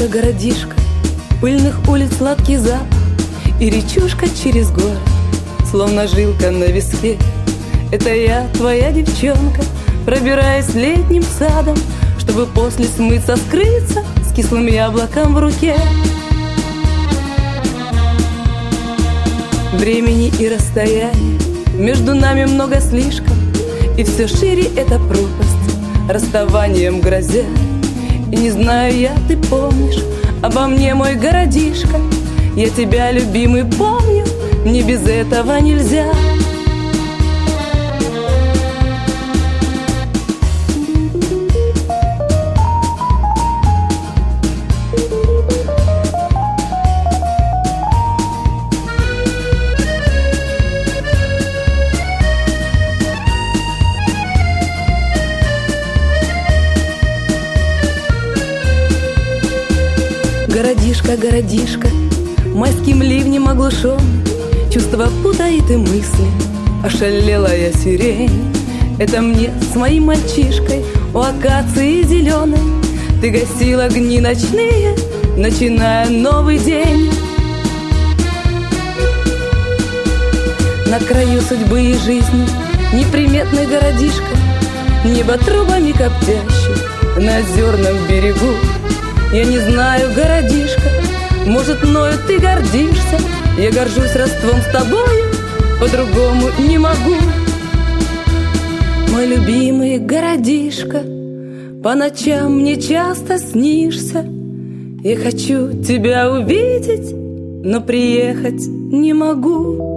Городишко, городишко, пыльных улиц сладкий запах, и речушка через горы, словно жилка на виске. Это я, твоя девчонка, пробираясь летним садом, чтобы после смыться, скрыться с кислым яблоком в руке. Времени и расстояния между нами много слишком, и все шире эта пропасть расставанием грозя. И не знаю я, ты помнишь обо мне, мой городишко? Я тебя, любимый, помню, мне без этого нельзя. Городишко, городишко, майским ливнем оглушен, чувства путает и мысли, ошалелая сирень. Это мне с моим мальчишкой у акации зеленой ты гасил огни ночные, начиная новый день. На краю судьбы и жизни неприметный городишко, небо трубами коптящий на озерном берегу. Я не знаю, городишко, может, мною ты гордишься. Я горжусь родством с тобою, по-другому не могу. Мой любимый городишко, по ночам мне часто снишься. Я хочу тебя увидеть, но приехать не могу.